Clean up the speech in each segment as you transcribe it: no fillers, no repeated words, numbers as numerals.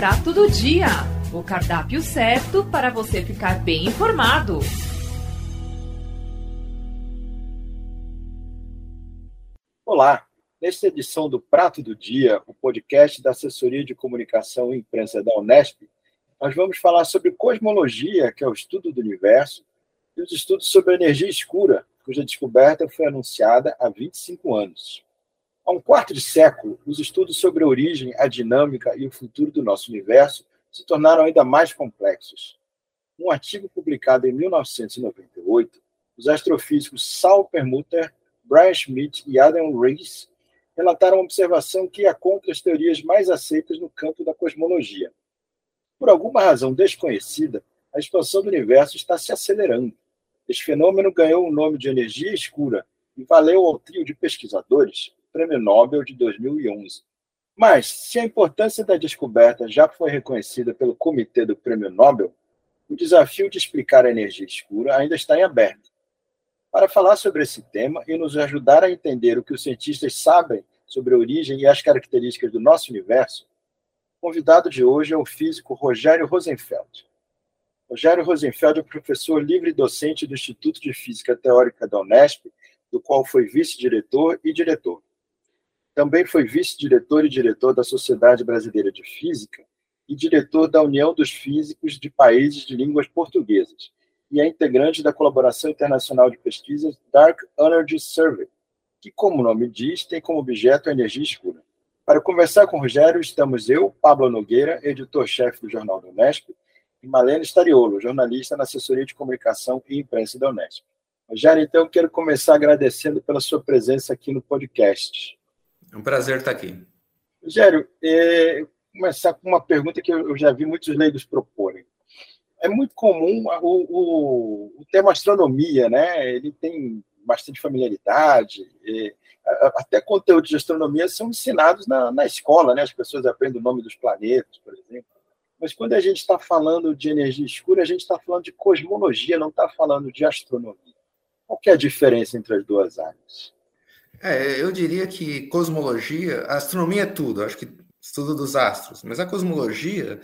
Prato do Dia, o cardápio certo para você ficar bem informado. Olá, nesta edição do Prato do Dia, o podcast da Assessoria de Comunicação e Imprensa da Unesp, nós vamos falar sobre cosmologia, que é o estudo do universo, e os estudos sobre a energia escura, cuja descoberta foi anunciada há 25 anos. Há um quarto de século, os estudos sobre a origem, a dinâmica e o futuro do nosso universo se tornaram ainda mais complexos. Num artigo publicado em 1998, os astrofísicos Saul Perlmutter, Brian Schmidt e Adam Riess relataram uma observação que ia contra as teorias mais aceitas no campo da cosmologia. Por alguma razão desconhecida, a expansão do universo está se acelerando. Este fenômeno ganhou o nome de energia escura e valeu ao trio de pesquisadores o Prêmio Nobel de 2011. Mas, se a importância da descoberta já foi reconhecida pelo Comitê do Prêmio Nobel, o desafio de explicar a energia escura ainda está em aberto. Para falar sobre esse tema e nos ajudar a entender o que os cientistas sabem sobre a origem e as características do nosso universo, o convidado de hoje é o físico Rogério Rosenfeld. Rogério Rosenfeld é professor livre-docente do Instituto de Física Teórica da Unesp, do qual foi vice-diretor e diretor. Também foi vice-diretor e diretor da Sociedade Brasileira de Física e diretor da União dos Físicos de Países de Línguas Portuguesas, e é integrante da Colaboração Internacional de Pesquisas Dark Energy Survey, que, como o nome diz, tem como objeto a energia escura. Para conversar com o Rogério, estamos eu, Pablo Nogueira, editor-chefe do Jornal da Unesp, e Malena Stariolo, jornalista na Assessoria de Comunicação e Imprensa da Unesp. Rogério, então, quero começar agradecendo pela sua presença aqui no podcast. É um prazer estar aqui. Rogério, começar com uma pergunta que eu já vi muitos leigos proporem. É muito comum o tema astronomia, né? Ele tem bastante familiaridade, até conteúdos de astronomia são ensinados na escola, né? As pessoas aprendem o nome dos planetas, por exemplo. Mas quando a gente está falando de energia escura, a gente está falando de cosmologia, não está falando de astronomia. Qual que é a diferença entre as duas áreas? Eu diria que cosmologia, a astronomia é tudo, acho que estudo dos astros, mas a cosmologia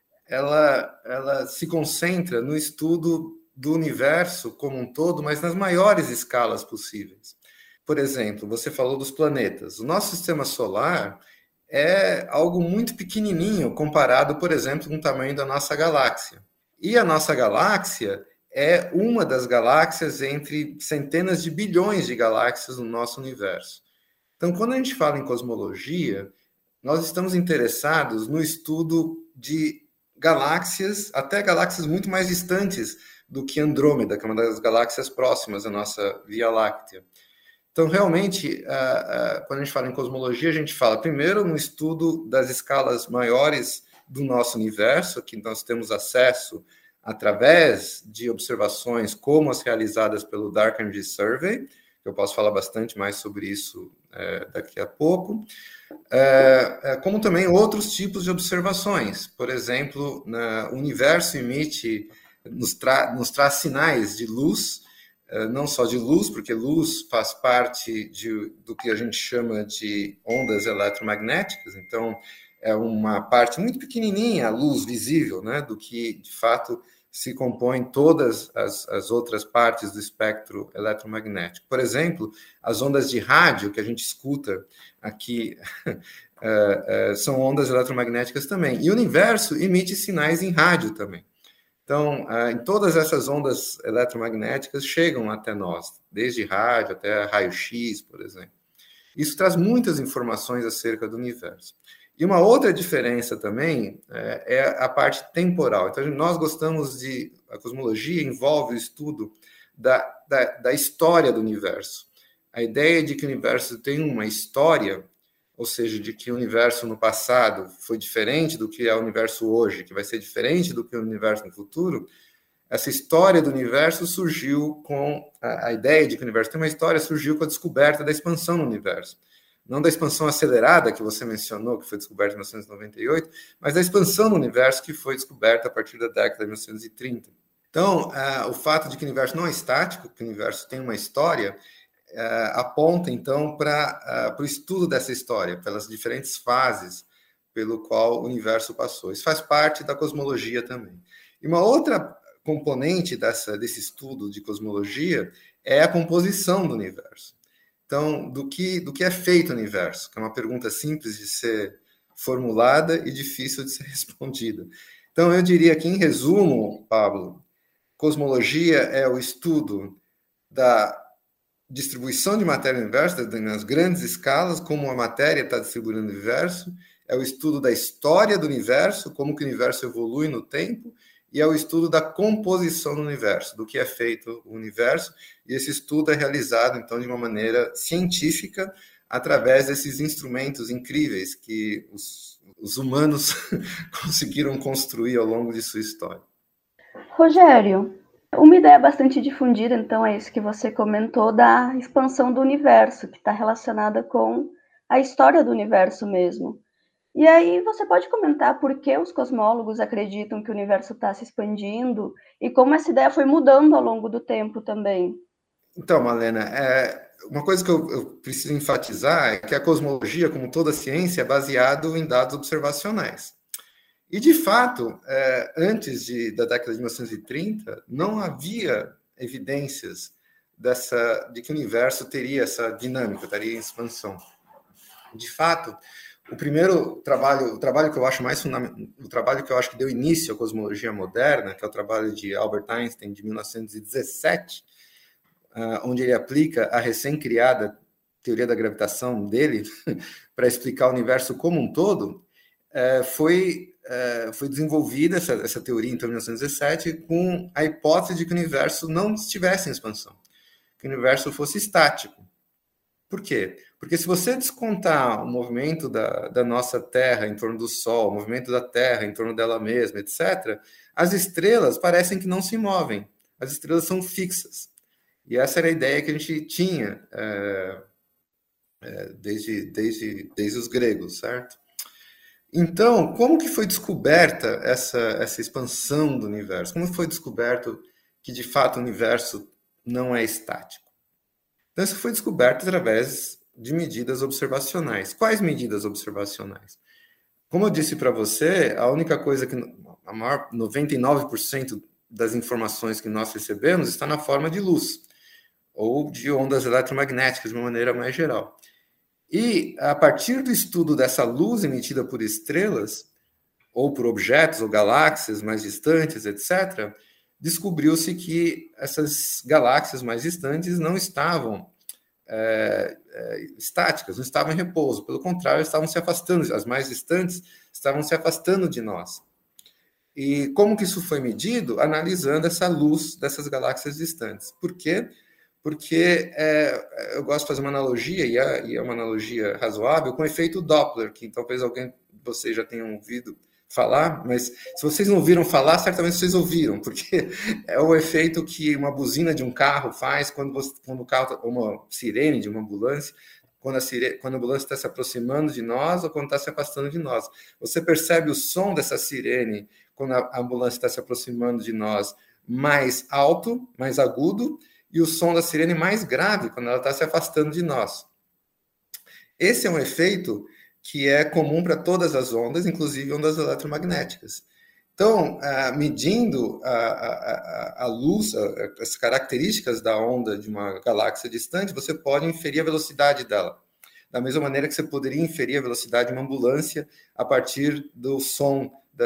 ela se concentra no estudo do universo como um todo, mas nas maiores escalas possíveis. Por exemplo, você falou dos planetas. O nosso sistema solar é algo muito pequenininho comparado, por exemplo, com o tamanho da nossa galáxia. E a nossa galáxia é uma das galáxias entre centenas de bilhões de galáxias no nosso universo. Então, quando a gente fala em cosmologia, nós estamos interessados no estudo de galáxias, até galáxias muito mais distantes do que Andrômeda, que é uma das galáxias próximas à nossa Via Láctea. Então, realmente, quando a gente fala em cosmologia, a gente fala primeiro no estudo das escalas maiores do nosso universo, que nós temos acesso através de observações como as realizadas pelo Dark Energy Survey, que eu posso falar bastante mais sobre isso daqui a pouco, como também outros tipos de observações. Por exemplo, o universo nos traz sinais de luz, não só de luz, porque luz faz parte do que a gente chama de ondas eletromagnéticas, então é uma parte muito pequenininha, a luz visível, né, do que, de fato, se compõem todas as outras partes do espectro eletromagnético. Por exemplo, as ondas de rádio que a gente escuta aqui são ondas eletromagnéticas também. E o universo emite sinais em rádio também. Então, em todas essas ondas eletromagnéticas chegam até nós, desde rádio até raio-x, por exemplo. Isso traz muitas informações acerca do universo. E uma outra diferença também é a parte temporal. Então, nós gostamos a cosmologia envolve o estudo da história do universo. A ideia de que o universo tem uma história, ou seja, de que o universo no passado foi diferente do que é o universo hoje, que vai ser diferente do que o universo no futuro, essa história do universo surgiu com a ideia de que o universo tem uma história, surgiu com a descoberta da expansão do universo. Não da expansão acelerada que você mencionou, que foi descoberta em 1998, mas da expansão do universo que foi descoberta a partir da década de 1930. Então, o fato de que o universo não é estático, que o universo tem uma história, aponta, então, para o estudo dessa história, pelas diferentes fases pelo qual o universo passou. Isso faz parte da cosmologia também. E uma outra componente desse estudo de cosmologia é a composição do universo. Então, do que é feito o universo? Que é uma pergunta simples de ser formulada e difícil de ser respondida. Então, eu diria que, em resumo, Pablo, cosmologia é o estudo da distribuição de matéria no universo, nas grandes escalas, como a matéria está distribuída no universo, é o estudo da história do universo, como que o universo evolui no tempo, e é o estudo da composição do universo, do que é feito o universo, e esse estudo é realizado, então, de uma maneira científica, através desses instrumentos incríveis que os humanos conseguiram construir ao longo de sua história. Rogério, uma ideia bastante difundida, então, é isso que você comentou, da expansão do universo, que está relacionada com a história do universo mesmo. E aí você pode comentar por que os cosmólogos acreditam que o universo está se expandindo e como essa ideia foi mudando ao longo do tempo também? Então, Malena, uma coisa que eu preciso enfatizar é que a cosmologia, como toda ciência, é baseada em dados observacionais. E, de fato, antes da década de 1930, não havia evidências de que o universo teria essa dinâmica, estaria em expansão. De fato, o trabalho que eu acho mais fundamental, o trabalho que eu acho que deu início à cosmologia moderna, que é o trabalho de Albert Einstein, de 1917, onde ele aplica a recém-criada teoria da gravitação dele para explicar o universo como um todo, foi desenvolvida essa teoria em 1917 com a hipótese de que o universo não estivesse em expansão, que o universo fosse estático. Por quê? Porque se você descontar o movimento da nossa Terra em torno do Sol, o movimento da Terra em torno dela mesma, etc., as estrelas parecem que não se movem. As estrelas são fixas. E essa era a ideia que a gente tinha desde os gregos, certo? Então, como que foi descoberta essa expansão do universo? Como foi descoberto que, de fato, o universo não é estático? Então, isso foi descoberto através de medidas observacionais. Quais medidas observacionais? Como eu disse para você, a única coisa que a maior 99% das informações que nós recebemos está na forma de luz ou de ondas eletromagnéticas, de uma maneira mais geral. E, a partir do estudo dessa luz emitida por estrelas, ou por objetos ou galáxias mais distantes, etc., descobriu-se que essas galáxias mais distantes não estavam estáticas, não estavam em repouso. Pelo contrário, estavam se afastando. As mais distantes estavam se afastando de nós. E como que isso foi medido? Analisando essa luz dessas galáxias distantes. Por quê? Porque eu gosto de fazer uma analogia, e é uma analogia razoável, com o efeito Doppler, que talvez alguém de vocês já tenham ouvido falar, mas se vocês não ouviram falar, certamente vocês ouviram, porque é o efeito que uma buzina de um carro faz quando o carro, uma sirene de uma ambulância, quando a ambulância está se aproximando de nós ou quando está se afastando de nós. Você percebe o som dessa sirene quando a ambulância está se aproximando de nós mais alto, mais agudo, e o som da sirene mais grave quando ela está se afastando de nós. Esse é um efeito que é comum para todas as ondas, inclusive ondas eletromagnéticas. Então, medindo a luz, as características da onda de uma galáxia distante, você pode inferir a velocidade dela. Da mesma maneira que você poderia inferir a velocidade de uma ambulância a partir do som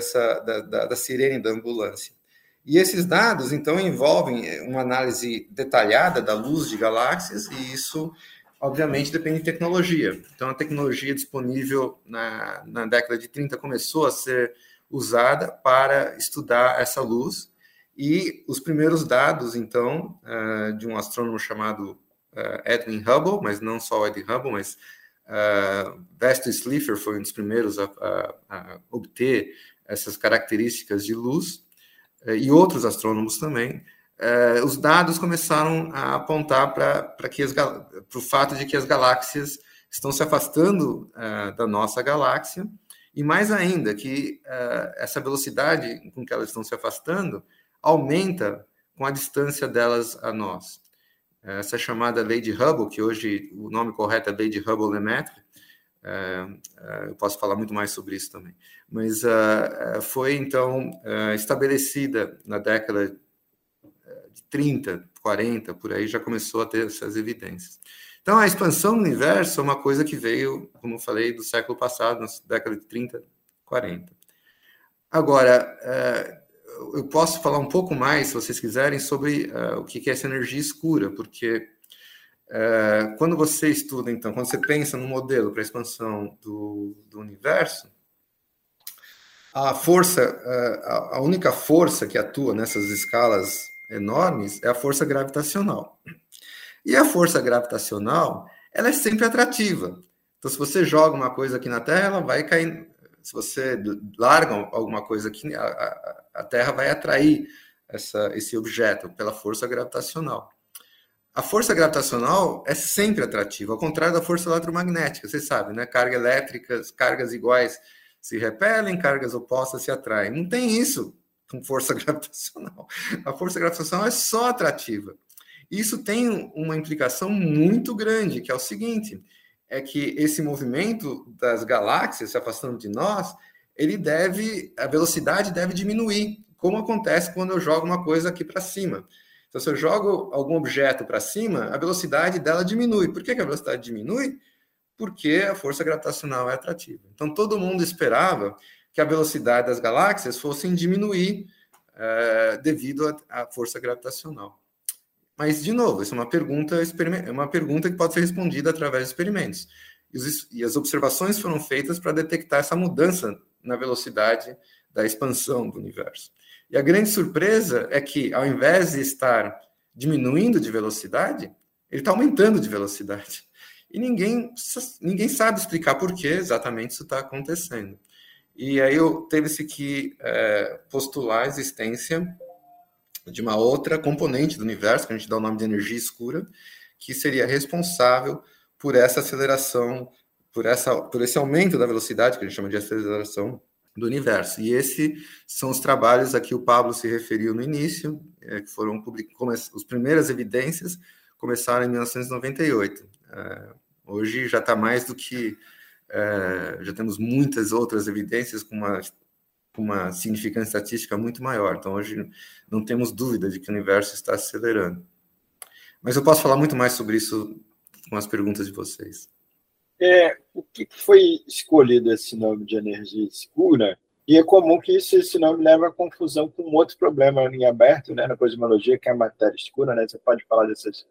da sirene da ambulância. E esses dados, então, envolvem uma análise detalhada da luz de galáxias, e isso, obviamente, depende de tecnologia. Então, a tecnologia disponível na década de 30 começou a ser usada para estudar essa luz, e os primeiros dados, então, de um astrônomo chamado Edwin Hubble, mas não só Edwin Hubble, mas Vasily Slipher foi um dos primeiros a obter essas características de luz, e outros astrônomos também, os dados começaram a apontar para o fato de que as galáxias estão se afastando da nossa galáxia, e mais ainda, que essa velocidade com que elas estão se afastando aumenta com a distância delas a nós. Essa chamada lei de Hubble, que hoje o nome correto é lei de Hubble-Lemaître, eu posso falar muito mais sobre isso também. Mas foi, então, estabelecida na década de 30, 40, por aí, já começou a ter essas evidências. Então, a expansão do universo é uma coisa que veio, como eu falei, do século passado, na década de 30, 40. Agora, eu posso falar um pouco mais, se vocês quiserem, sobre o que é essa energia escura, porque quando você estuda, então, quando você pensa no modelo para a expansão do universo, a força, a única força que atua nessas escalas enormes é a força gravitacional. E a força gravitacional, ela é sempre atrativa. Então, se você joga uma coisa aqui na Terra, ela vai cair. Se você larga alguma coisa aqui, a Terra vai atrair esse objeto pela força gravitacional. A força gravitacional é sempre atrativa, ao contrário da força eletromagnética, vocês sabem, né? Carga elétrica, cargas iguais se repelem, cargas opostas se atraem. Não tem isso com força gravitacional. A força gravitacional é só atrativa. Isso tem uma implicação muito grande, que é o seguinte, é que esse movimento das galáxias se afastando de nós, a velocidade deve diminuir, como acontece quando eu jogo uma coisa aqui para cima. Então, se eu jogo algum objeto para cima, a velocidade dela diminui. Por que a velocidade diminui? Porque a força gravitacional é atrativa. Então, todo mundo esperava que a velocidade das galáxias fosse diminuir devido à força gravitacional. Mas, de novo, isso é uma pergunta que pode ser respondida através de experimentos. E as observações foram feitas para detectar essa mudança na velocidade da expansão do universo. E a grande surpresa é que, ao invés de estar diminuindo de velocidade, ele está aumentando de velocidade. E ninguém sabe explicar por que exatamente isso está acontecendo. E aí teve-se que postular a existência de uma outra componente do universo, que a gente dá o nome de energia escura, que seria responsável por essa aceleração, por esse aumento da velocidade, que a gente chama de aceleração do universo. E esses são os trabalhos a que o Pablo se referiu no início, que foram as primeiras evidências começaram em 1998. Hoje já está mais do que... já temos muitas outras evidências com uma significância estatística muito maior. Então, hoje não temos dúvida de que o universo está acelerando. Mas eu posso falar muito mais sobre isso com as perguntas de vocês. O que foi escolhido esse nome de energia escura? E é comum que esse nome leve a confusão com outro problema em aberto, né, na cosmologia, que é a matéria escura, né? Você pode falar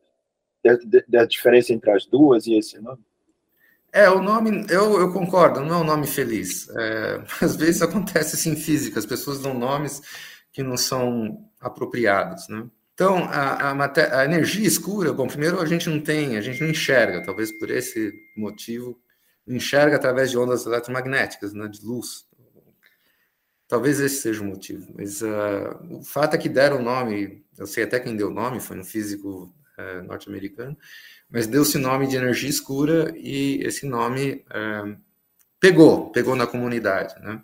da diferença entre as duas e esse nome? O nome, eu concordo, não é um nome feliz. Às vezes acontece assim em física, as pessoas dão nomes que não são apropriados, né? Então, a energia escura, bom, primeiro a gente não enxerga, talvez por esse motivo, não enxerga através de ondas eletromagnéticas, né, de luz. Talvez esse seja o motivo, mas o fato é que deram o nome, eu sei até quem deu o nome, foi um físico norte-americano, mas deu-se o nome de energia escura e esse nome pegou na comunidade, né?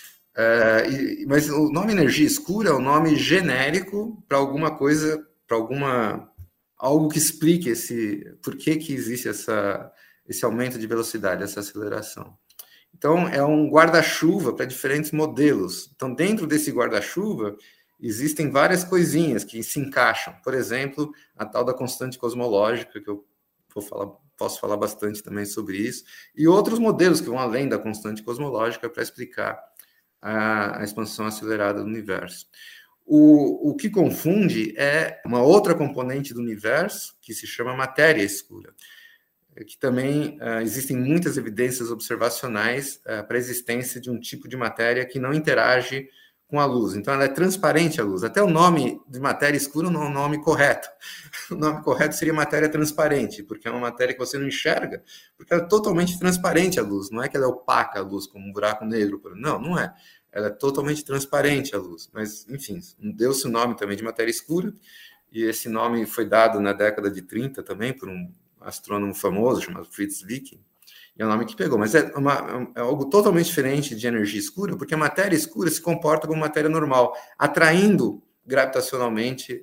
Mas o nome energia escura é um nome genérico para alguma coisa, para algo que explique por que existe esse aumento de velocidade, essa aceleração. Então, é um guarda-chuva para diferentes modelos. Então, dentro desse guarda-chuva, existem várias coisinhas que se encaixam. Por exemplo, a tal da constante cosmológica, que eu posso falar bastante também sobre isso, e outros modelos que vão além da constante cosmológica para explicar a expansão acelerada do universo. O que confunde é uma outra componente do universo, que se chama matéria escura, que também existem muitas evidências observacionais para a existência de um tipo de matéria que não interage com a luz. Então, ela é transparente à luz. Até o nome de matéria escura não é um nome correto. O nome correto seria matéria transparente, porque é uma matéria que você não enxerga, porque ela é totalmente transparente à luz. Não é que ela é opaca à luz, como um buraco negro. Não é. Ela é totalmente transparente à luz. Mas, enfim, deu-se o nome também de matéria escura, e esse nome foi dado na década de 30 também por um astrônomo famoso chamado Fritz Viking. É o nome que pegou, mas é algo totalmente diferente de energia escura, porque a matéria escura se comporta como matéria normal, atraindo gravitacionalmente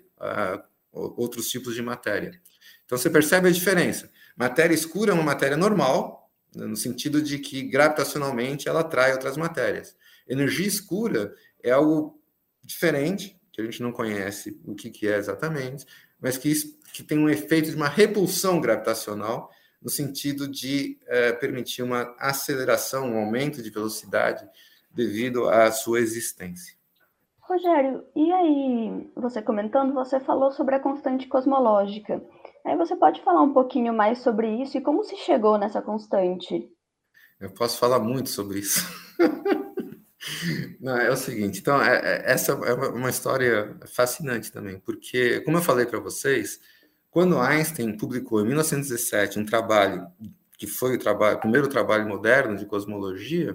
outros tipos de matéria. Então, você percebe a diferença. Matéria escura é uma matéria normal, no sentido de que gravitacionalmente ela atrai outras matérias. Energia escura é algo diferente, que a gente não conhece o que é exatamente, mas que tem um efeito de uma repulsão gravitacional, no sentido de permitir uma aceleração, um aumento de velocidade devido à sua existência. Rogério, e aí, você comentando, você falou sobre a constante cosmológica. Aí você pode falar um pouquinho mais sobre isso e como se chegou nessa constante? Eu posso falar muito sobre isso. Não, é o seguinte, então, essa é uma história fascinante também, porque, como eu falei para vocês, quando Einstein publicou em 1917 um trabalho que foi o primeiro trabalho moderno de cosmologia,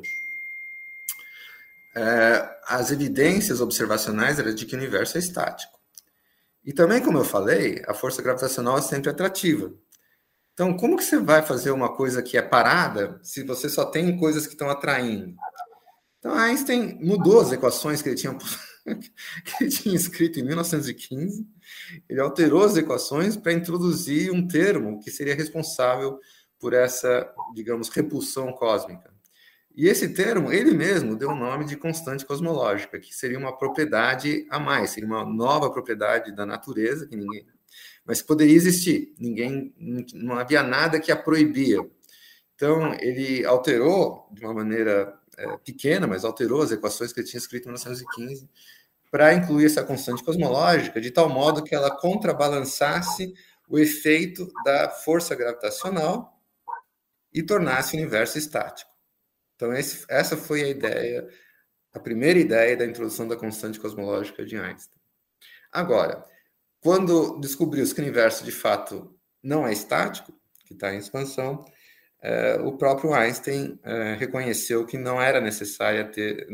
as evidências observacionais eram de que o universo é estático. E também, como eu falei, a força gravitacional é sempre atrativa. Então, como que você vai fazer uma coisa que é parada se você só tem coisas que estão atraindo? Então, Einstein mudou as equações que ele tinha escrito em 1915, ele alterou as equações para introduzir um termo que seria responsável por essa, digamos, repulsão cósmica. E esse termo, ele mesmo deu o nome de constante cosmológica, que seria uma propriedade a mais, seria uma nova propriedade da natureza, mas que poderia existir. Não havia nada que a proibia. Então, ele alterou de uma maneira pequena, mas alterou as equações que ele tinha escrito em 1915 para incluir essa constante cosmológica, de tal modo que ela contrabalançasse o efeito da força gravitacional e tornasse o universo estático. Então, essa foi a primeira ideia da introdução da constante cosmológica de Einstein. Agora, quando descobriu-se que o universo, de fato, não é estático, que está em expansão, o próprio Einstein reconheceu que não era necessário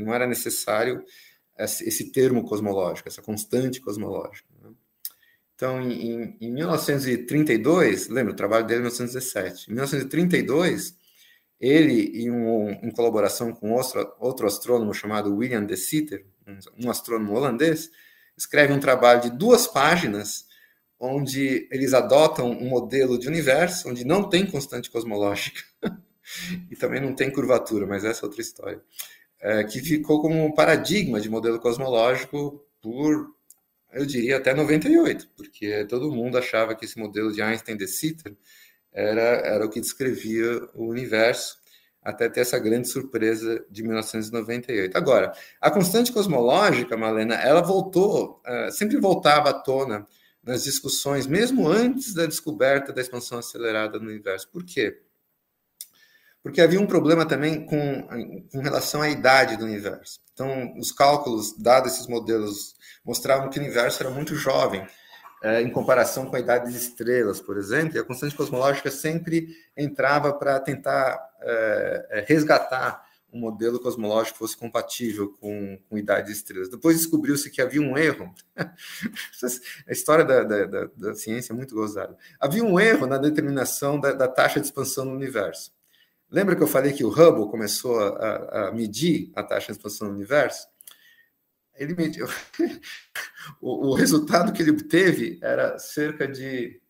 esse termo cosmológico, essa constante cosmológica. Né? Então, em 1932, lembra o trabalho dele em 1917, em 1932, ele, em colaboração com outro astrônomo chamado William de Sitter, um astrônomo holandês, escreve um trabalho de 2 páginas, onde eles adotam um modelo de universo onde não tem constante cosmológica e também não tem curvatura, mas essa é outra história, que ficou como um paradigma de modelo cosmológico por, eu diria, até 98, porque todo mundo achava que esse modelo de Einstein-de Sitter era o que descrevia o universo, até ter essa grande surpresa de 1998. Agora, a constante cosmológica, Malena, ela sempre voltava à tona nas discussões, mesmo antes da descoberta da expansão acelerada no universo. Por quê? Porque havia um problema também com relação à idade do universo. Então, os cálculos, dados esses modelos, mostravam que o universo era muito jovem, em comparação com a idade das estrelas, por exemplo, e a constante cosmológica sempre entrava para tentar resgatar um modelo cosmológico que fosse compatível com a idade de estrelas. Depois descobriu-se que havia um erro. A história da ciência é muito gozada. Havia um erro na determinação da taxa de expansão do universo. Lembra que eu falei que o Hubble começou a medir a taxa de expansão do universo? Ele mediu. O resultado que ele obteve era cerca de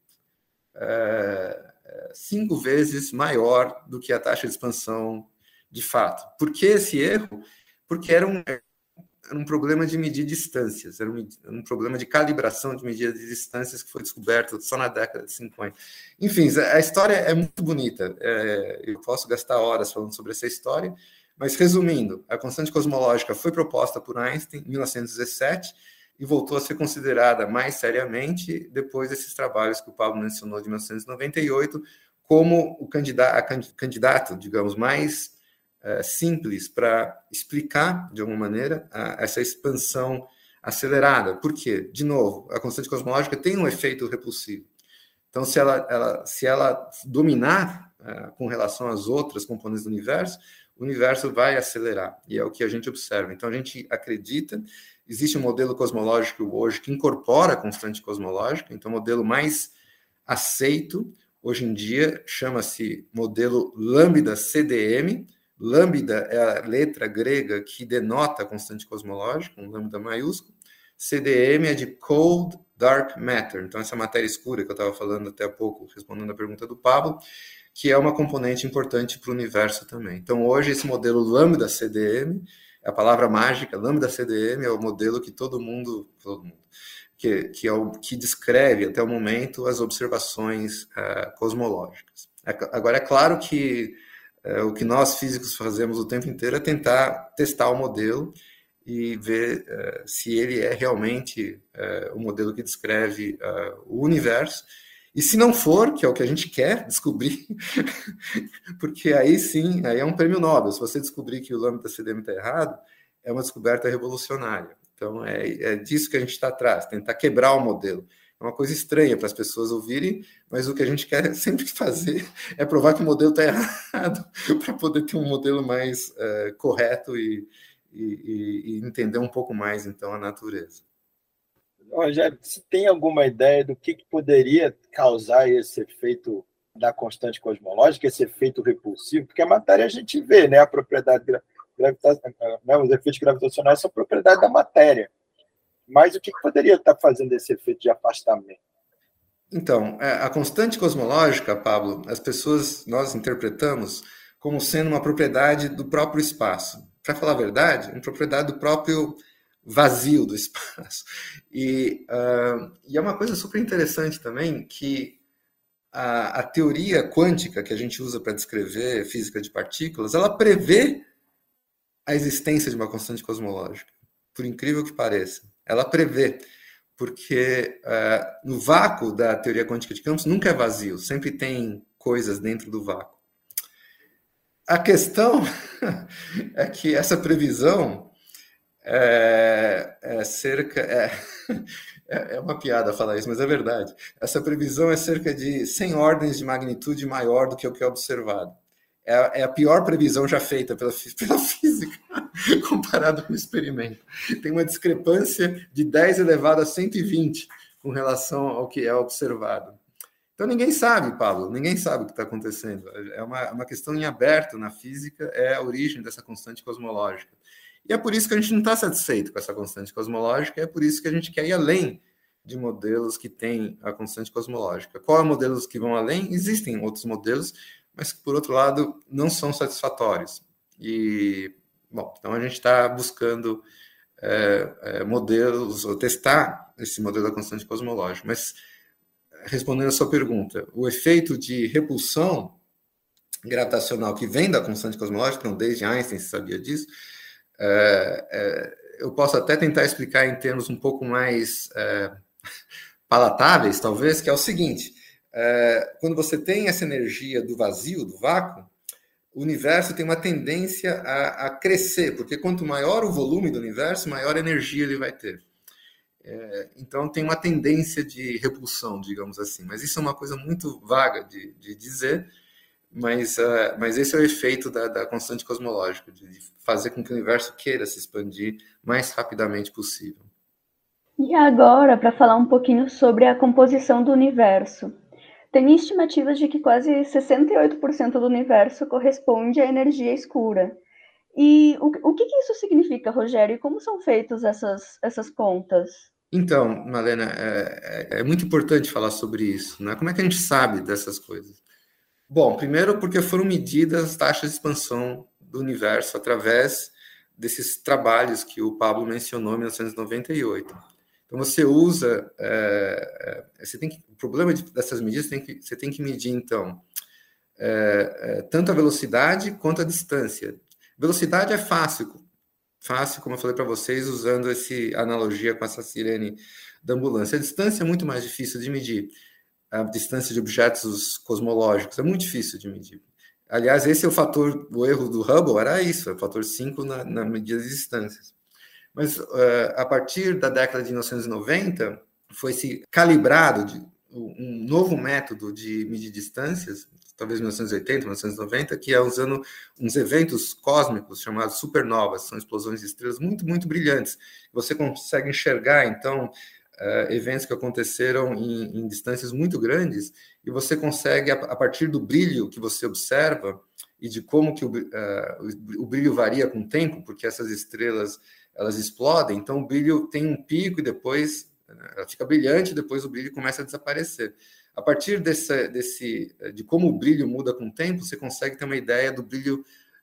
5 vezes maior do que a taxa de expansão de fato. Por que esse erro? Porque era um problema de medir distâncias, era um problema de calibração de medida de distâncias que foi descoberto só na década de 50. Enfim, a história é muito bonita. Eu posso gastar horas falando sobre essa história, mas, resumindo, a constante cosmológica foi proposta por Einstein em 1917 e voltou a ser considerada mais seriamente depois desses trabalhos que o Pablo mencionou de 1998, como o candidato, digamos, mais simples para explicar, de alguma maneira, essa expansão acelerada. Por quê? De novo, a constante cosmológica tem um efeito repulsivo. Então, se ela dominar com relação às outras componentes do universo, o universo vai acelerar, e é o que a gente observa. Então, a gente acredita, existe um modelo cosmológico hoje que incorpora a constante cosmológica, então, o modelo mais aceito, hoje em dia, chama-se modelo Lambda-CDM. Lambda é a letra grega que denota a constante cosmológica, um lambda maiúsculo. CDM é de Cold Dark Matter, então essa matéria escura que eu estava falando até há pouco, respondendo a pergunta do Pablo, que é uma componente importante para o universo também. Então, hoje, esse modelo Lambda-CDM, a palavra mágica, Lambda-CDM, é o modelo que todo mundo que é o que descreve, até o momento, as observações cosmológicas. Agora, é claro que o que nós físicos fazemos o tempo inteiro é tentar testar o modelo e ver se ele é realmente o modelo que descreve o universo. E se não for, que é o que a gente quer descobrir, porque aí sim, aí é um prêmio Nobel. Se você descobrir que o Lambda-CDM está errado, é uma descoberta revolucionária. Então, é disso que a gente está atrás, tentar quebrar o modelo. É uma coisa estranha para as pessoas ouvirem, mas o que a gente quer sempre fazer é provar que o modelo está errado, para poder ter um modelo mais correto e entender um pouco mais, então, a natureza. Rogério, você tem alguma ideia do que poderia causar esse efeito da constante cosmológica, esse efeito repulsivo? Porque a matéria a gente vê, né? A propriedade os efeitos gravitacionais são propriedade da matéria. Mas o que poderia estar fazendo esse efeito de afastamento? Então, a constante cosmológica, Pablo, nós interpretamos como sendo uma propriedade do próprio espaço. Para falar a verdade, uma propriedade do próprio vazio do espaço. E é uma coisa super interessante também que a teoria quântica que a gente usa para descrever física de partículas, ela prevê a existência de uma constante cosmológica, por incrível que pareça. Ela prevê, porque no vácuo da teoria quântica de campos nunca é vazio, sempre tem coisas dentro do vácuo. A questão é que essa previsão é uma piada falar isso, mas é verdade. Essa previsão é cerca de 100 ordens de magnitude maior do que o que é observado. É a pior previsão já feita pela física, comparado com o experimento. Tem uma discrepância de 10 elevado a 120 com relação ao que é observado. Então, ninguém sabe, Pablo, ninguém sabe o que está acontecendo. É uma questão em aberto na física, é a origem dessa constante cosmológica. E é por isso que a gente não está satisfeito com essa constante cosmológica, é por isso que a gente quer ir além de modelos que têm a constante cosmológica. Qual é modelos que vão além? Existem outros modelos, mas que, por outro lado, não são satisfatórios. E, bom, então a gente está buscando modelos, ou testar esse modelo da constante cosmológica. Mas, respondendo a sua pergunta, o efeito de repulsão gravitacional que vem da constante cosmológica, não, desde Einstein se sabia disso, eu posso até tentar explicar em termos um pouco mais palatáveis, talvez, que é o seguinte: quando você tem essa energia do vazio, do vácuo, o universo tem uma tendência a crescer, porque quanto maior o volume do universo, maior energia ele vai ter. Então tem uma tendência de repulsão, digamos assim. Mas isso é uma coisa muito vaga de dizer, mas esse é o efeito da constante cosmológica, de fazer com que o universo queira se expandir mais rapidamente possível. E agora, para falar um pouquinho sobre a composição do universo. Tem estimativas de que quase 68% do universo corresponde à energia escura. E o que isso significa, Rogério? E como são feitas essas contas? Então, Malena, é muito importante falar sobre isso, né? Como é que a gente sabe dessas coisas? Bom, primeiro porque foram medidas as taxas de expansão do universo através desses trabalhos que o Pablo mencionou em 1998. Então, você usa... o problema dessas medidas, você tem que medir, então, tanto a velocidade quanto a distância. Velocidade é fácil, como eu falei para vocês, usando essa analogia com essa sirene da ambulância. A distância é muito mais difícil de medir. A distância de objetos cosmológicos é muito difícil de medir. Aliás, esse é o erro do Hubble, era isso, o fator 5 na medida de distâncias. Mas a partir da década de 1990, foi-se calibrado um novo método de medir distâncias, talvez 1980, 1990, que é usando uns eventos cósmicos chamados supernovas, são explosões de estrelas muito, muito brilhantes. Você consegue enxergar, então, eventos que aconteceram em distâncias muito grandes, e você consegue, a partir do brilho que você observa e de como que o brilho varia com o tempo, porque essas estrelas elas explodem, então o brilho tem um pico e depois ela fica brilhante, depois o brilho começa a desaparecer. a partir de como o brilho muda com o tempo, você consegue ter uma ideia do brilho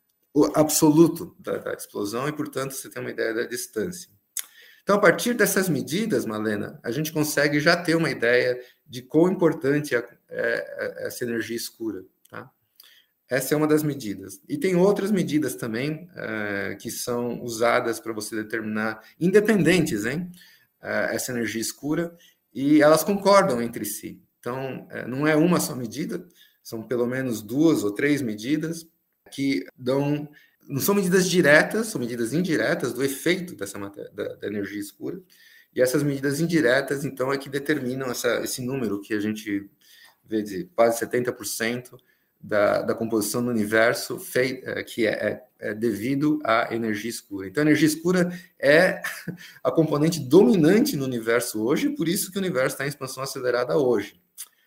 absoluto da explosão e, portanto, você tem uma ideia da distância. Então, a partir dessas medidas, Malena, a gente consegue já ter uma ideia de quão importante é essa energia escura. Tá? Essa é uma das medidas. E tem outras medidas também que são usadas para você determinar, independentes, hein? Essa energia escura, e elas concordam entre si. Então, não é uma só medida, são pelo menos 2 ou 3 medidas que dão... Não são medidas diretas, são medidas indiretas do efeito dessa matéria, da energia escura. E essas medidas indiretas, então, é que determinam esse número que a gente vê de quase 70% da composição do universo que é devido à energia escura. Então, a energia escura é a componente dominante no universo hoje, por isso que o universo está em expansão acelerada hoje.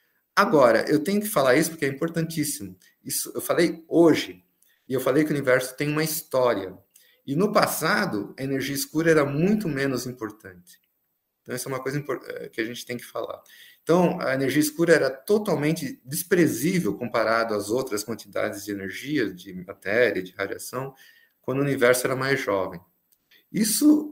Agora, eu tenho que falar isso porque é importantíssimo. Isso eu falei hoje. E eu falei que o universo tem uma história. E no passado, a energia escura era muito menos importante. Então, essa é uma coisa que a gente tem que falar. Então, a energia escura era totalmente desprezível comparado às outras quantidades de energia, de matéria, de radiação, quando o universo era mais jovem. Isso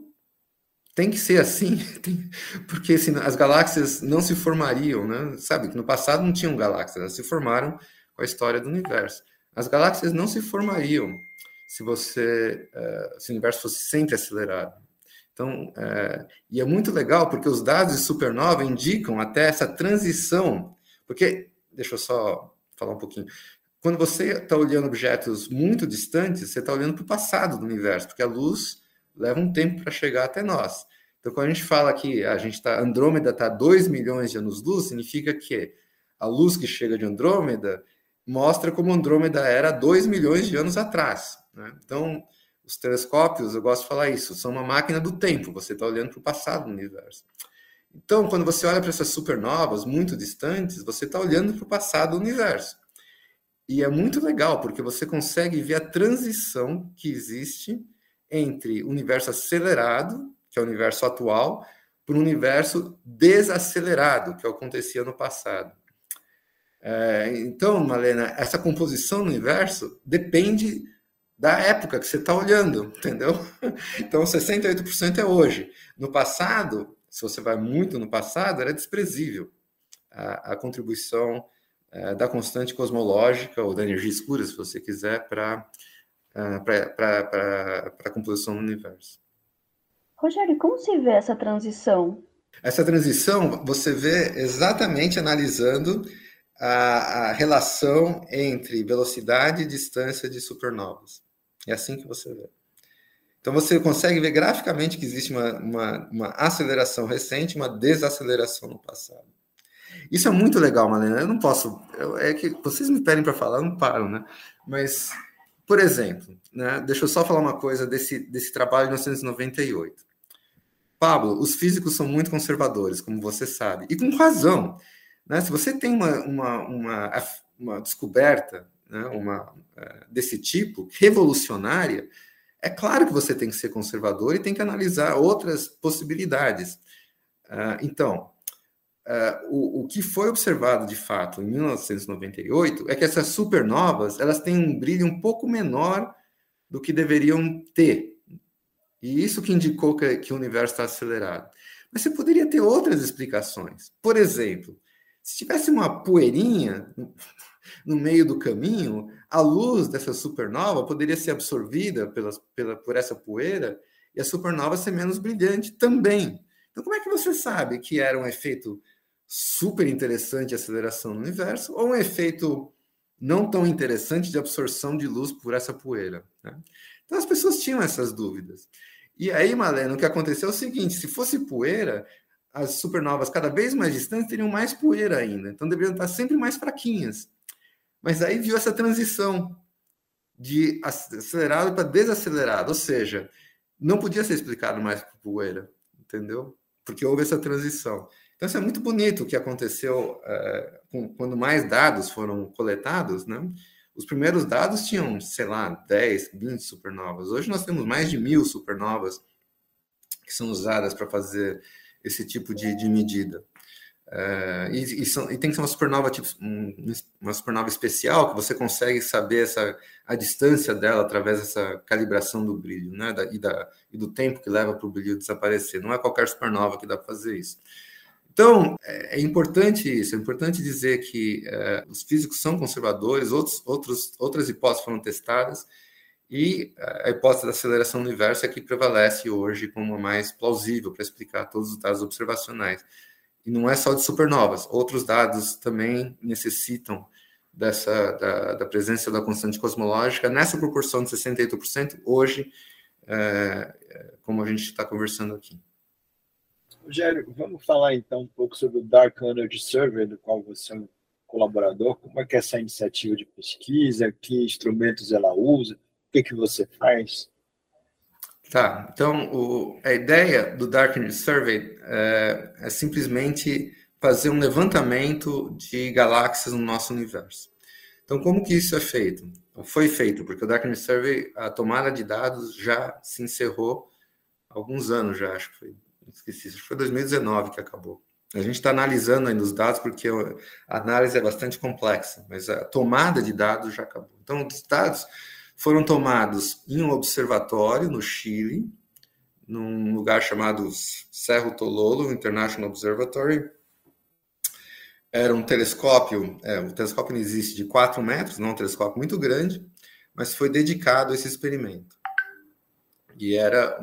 tem que ser assim, porque senão, as galáxias não se formariam, né? Sabe que no passado não tinham galáxias, elas se formaram com a história do universo. As galáxias não se formariam se o universo fosse sempre acelerado. Então, e é muito legal porque os dados de supernova indicam até essa transição. Porque, deixa eu só falar um pouquinho. Quando você está olhando objetos muito distantes, você está olhando para o passado do universo, porque a luz leva um tempo para chegar até nós. Então, quando a gente fala que Andrômeda está a 2 milhões de anos-luz, significa que a luz que chega de Andrômeda mostra como Andrômeda era 2 milhões de anos atrás. Né? Então, os telescópios, eu gosto de falar isso, são uma máquina do tempo, você está olhando para o passado do universo. Então, quando você olha para essas supernovas muito distantes, você está olhando para o passado do universo. E é muito legal, porque você consegue ver a transição que existe entre o universo acelerado, que é o universo atual, para o universo desacelerado, que acontecia no passado. Então, Malena, essa composição do universo depende da época que você está olhando, entendeu? Então, 68% é hoje. No passado, se você vai muito no passado, era desprezível a contribuição da constante cosmológica ou da energia escura, se você quiser, para a composição do universo. Rogério, como se vê essa transição? Essa transição você vê exatamente analisando a relação entre velocidade e distância de supernovas. É assim que você vê. Então, você consegue ver graficamente que existe uma aceleração recente e uma desaceleração no passado. Isso é muito legal, Malena. Eu não posso... É que vocês me pedem para falar, eu não paro, né? Mas, por exemplo, né, deixa eu só falar uma coisa desse trabalho de 1998. Pablo, os físicos são muito conservadores, como você sabe, e com razão. Né? Se você tem uma descoberta, né, desse tipo, revolucionária, é claro que você tem que ser conservador e tem que analisar outras possibilidades. Então, o que foi observado de fato em 1998 é que essas supernovas elas têm um brilho um pouco menor do que deveriam ter. E isso que indicou que o universo está acelerado. Mas você poderia ter outras explicações. Por exemplo, se tivesse uma poeirinha no meio do caminho, a luz dessa supernova poderia ser absorvida por essa poeira e a supernova ser menos brilhante também. Então, como é que você sabe que era um efeito super interessante de aceleração no universo ou um efeito não tão interessante de absorção de luz por essa poeira? Né? Então, as pessoas tinham essas dúvidas. E aí, Malena, o que aconteceu é o seguinte, se fosse poeira, as supernovas cada vez mais distantes teriam mais poeira ainda, então deveriam estar sempre mais fraquinhas. Mas aí viu essa transição de acelerado para desacelerado, ou seja, não podia ser explicado mais por poeira, entendeu? Porque houve essa transição. Então, isso é muito bonito o que aconteceu quando mais dados foram coletados, né? Os primeiros dados tinham, sei lá, 10, 20 supernovas. Hoje nós temos mais de 1.000 supernovas que são usadas para fazer esse tipo de medida. E tem que ser uma supernova, tipo, uma supernova especial, que você consegue saber a distância dela através dessa calibração do brilho, né? E do tempo que leva para o brilho desaparecer. Não é qualquer supernova que dá para fazer isso. Então, é importante isso, é importante dizer que os físicos são conservadores, outras hipóteses foram testadas, e a hipótese da aceleração do universo é que prevalece hoje como a mais plausível para explicar todos os dados observacionais. E não é só de supernovas, outros dados também necessitam da presença da constante cosmológica nessa proporção de 68% hoje, como a gente está conversando aqui. Rogério, vamos falar então um pouco sobre o Dark Energy Survey, do qual você é um colaborador. Como é que é essa iniciativa de pesquisa? Que instrumentos ela usa? O que você faz? Tá, então a ideia do Dark Energy Survey é simplesmente fazer um levantamento de galáxias no nosso universo. Então, como que isso é feito? Foi feito, porque o Dark Energy Survey, a tomada de dados já se encerrou há alguns anos já, acho que foi 2019 que acabou. A gente está analisando ainda os dados, porque a análise é bastante complexa, mas a tomada de dados já acabou. Então, os dados foram tomados em um observatório no Chile, num lugar chamado Cerro Tololo International Observatory. Era um telescópio, o telescópio não existe, de 4 metros, não é um telescópio muito grande, mas foi dedicado a esse experimento. E era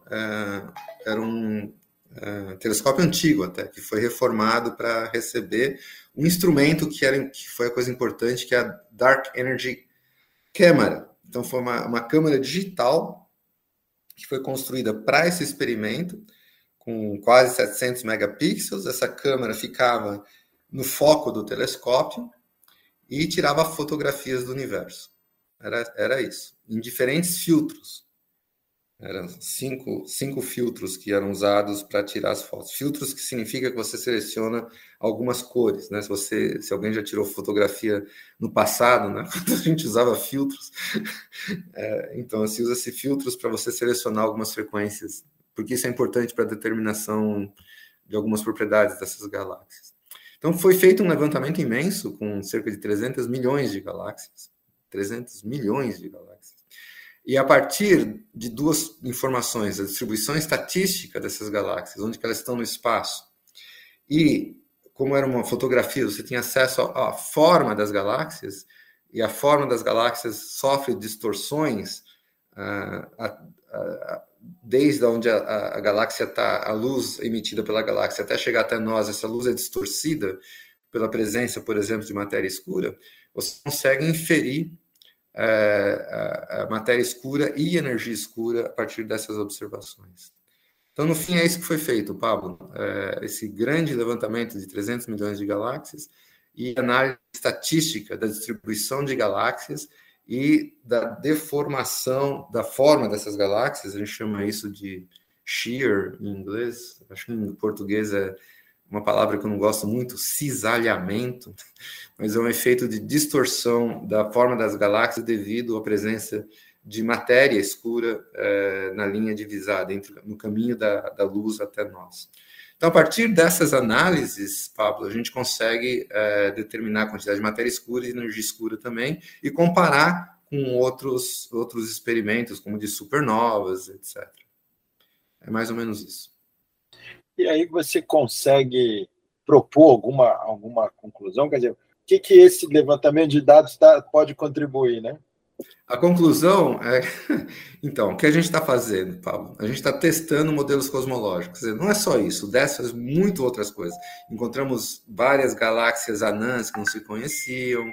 um telescópio antigo até, que foi reformado para receber um instrumento que foi a coisa importante, que é a Dark Energy Camera. Então, foi uma câmera digital que foi construída para esse experimento, com quase 700 megapixels. Essa câmera ficava no foco do telescópio e tirava fotografias do universo. Era isso, em diferentes filtros. Eram cinco filtros que eram usados para tirar as fotos. Filtros que significa que você seleciona algumas cores, né? Se alguém já tirou fotografia no passado, né? Quando a gente usava filtros, então se usa-se filtros para você selecionar algumas frequências, porque isso é importante para a determinação de algumas propriedades dessas galáxias. Então foi feito um levantamento imenso com cerca de 300 milhões de galáxias. 300 milhões de galáxias. E a partir de duas informações, a distribuição estatística dessas galáxias, onde elas estão no espaço, e como era uma fotografia, você tinha acesso à forma das galáxias, e a forma das galáxias sofre distorções desde onde a galáxia está, a luz emitida pela galáxia até chegar até nós, essa luz é distorcida pela presença, por exemplo, de matéria escura, você consegue inferir a matéria escura e energia escura a partir dessas observações. Então, no fim, é isso que foi feito, Pablo. Esse grande levantamento de 300 milhões de galáxias e análise estatística da distribuição de galáxias e da deformação da forma dessas galáxias. A gente chama isso de shear em inglês, acho que em português é uma palavra que eu não gosto muito, cisalhamento, mas é um efeito de distorção da forma das galáxias devido à presença de matéria escura na linha divisada, no caminho da luz até nós. Então, a partir dessas análises, Pablo, a gente consegue determinar a quantidade de matéria escura e energia escura também, e comparar com outros experimentos, como de supernovas, etc. É mais ou menos isso. E aí você consegue propor alguma conclusão? Quer dizer, o que esse levantamento de dados pode contribuir, né? A conclusão é... Então, o que a gente está fazendo, Pablo? A gente está testando modelos cosmológicos. Quer dizer, não é só isso, o DESS faz muito outras coisas. Encontramos várias galáxias anãs que não se conheciam,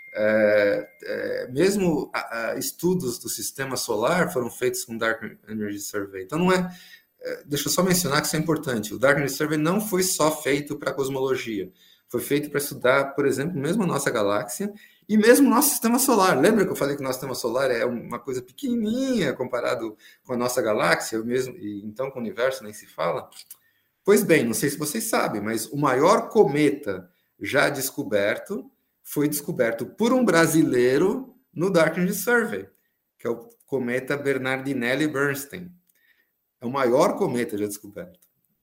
mesmo estudos do sistema solar foram feitos com Dark Energy Survey. Então, não é... Deixa eu só mencionar que isso é importante. O Dark Energy Survey não foi só feito para cosmologia. Foi feito para estudar, por exemplo, mesmo a nossa galáxia e mesmo o nosso sistema solar. Lembra que eu falei que o nosso sistema solar é uma coisa pequenininha comparado com a nossa galáxia, e então com o universo nem se fala? Pois bem, não sei se vocês sabem, mas o maior cometa já descoberto foi descoberto por um brasileiro no Dark Energy Survey, que é o cometa Bernardinelli-Bernstein. É o maior cometa já descoberto.